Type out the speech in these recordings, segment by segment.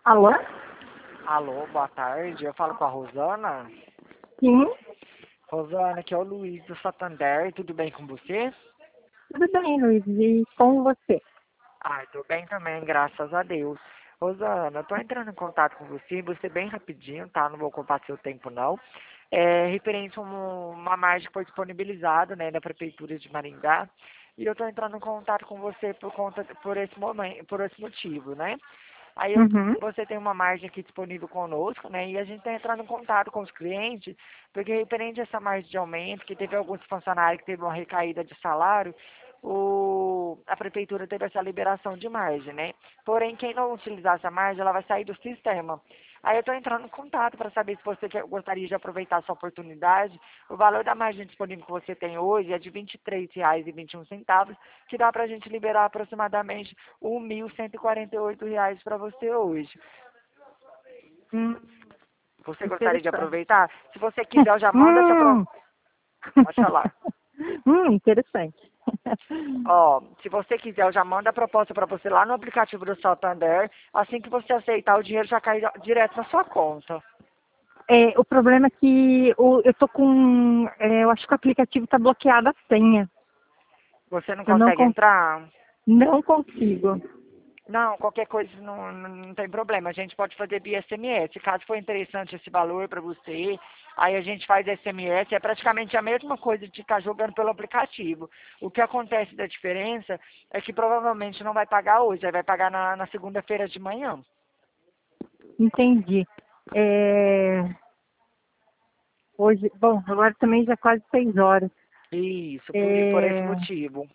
Alô? Alô, boa tarde. Eu falo com a Rosana. Sim, Rosana, aqui é o Luiz do Santander. Tudo bem com você? tudo bem, Luiz. E com você? Ai, tô bem também, graças a Deus. Rosana, eu tô entrando em contato com você bem rapidinho, tá? Não vou ocupar seu tempo, não. É referente a uma margem que foi disponibilizada, né, da Prefeitura de Maringá. E eu tô entrando em contato com você por esse momento, por esse motivo, né? Uhum. Você tem uma margem aqui disponível conosco, né? E a gente está entrando em contato com os clientes, porque referente a essa margem de aumento, que teve alguns funcionários que teve uma recaída de salário, a prefeitura teve essa liberação de margem, né? Porém, quem não utilizar essa margem, ela vai sair do sistema. Aí eu estou entrando em contato para saber se você gostaria de aproveitar essa oportunidade. O valor da margem disponível que você tem hoje é de R$ 23,21, que dá para a gente liberar aproximadamente R$ 1.148 para você hoje. Hum, Você gostaria de interessante. aproveitar? Se você quiser, eu já mando essa Hum. Pode falar. Interessante. Ó, se você quiser, eu já mando a proposta para você lá no aplicativo do Santander. Assim que você aceitar, o dinheiro já cai direto na sua conta. O problema é que eu tô com. Eu acho que o aplicativo está bloqueado a senha. Você não Eu não, consegue entrar? não consigo. Não, qualquer coisa não tem problema. A gente pode fazer via SMS. Caso for interessante esse valor para você, aí a gente faz SMS. É praticamente a mesma coisa de estar jogando pelo aplicativo. O que acontece da diferença é que provavelmente não vai pagar hoje, aí vai pagar na segunda-feira de manhã. Entendi. É, Hoje, bom, agora também já é quase 6 horas. Isso, por esse É, motivo.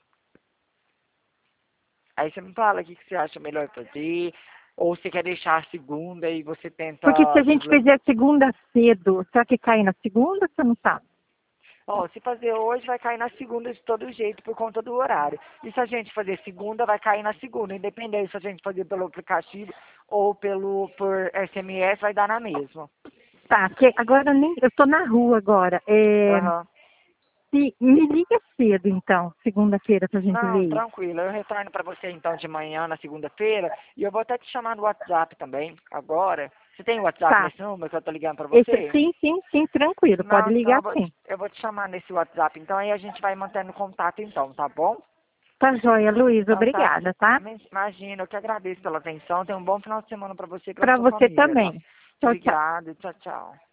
Aí você me fala o que você acha melhor fazer, ou você quer deixar a segunda e você Porque se tenta a gente fizer a segunda cedo, será que cai na segunda ou você não sabe? Ó, se fazer hoje, vai cair na segunda de todo jeito por conta do horário. E se a gente fazer segunda, vai cair na segunda. Independente se a gente fazer pelo aplicativo ou por SMS, vai dar na mesma. Tá, que agora nem. Eu tô na rua agora. Aham. Se, me liga cedo, então, segunda-feira, pra gente Não, ver isso. tranquilo. Eu retorno para você então de manhã, na segunda-feira. E eu vou até te chamar no WhatsApp também, agora. Você tem o WhatsApp Tá. nesse número que eu tô ligando para você? Sim, sim, sim, tranquilo. Pode Não, então ligar sim. eu vou te chamar nesse WhatsApp. Então aí a gente vai mantendo contato então, tá bom? Tá joia, Luiz. Então tá. Obrigada, tá? Imagina, eu que agradeço pela atenção. Tenha um bom final de semana para você e para Pra sua você família, tá? também. Tchau, tchau. Obrigado, tchau, tchau.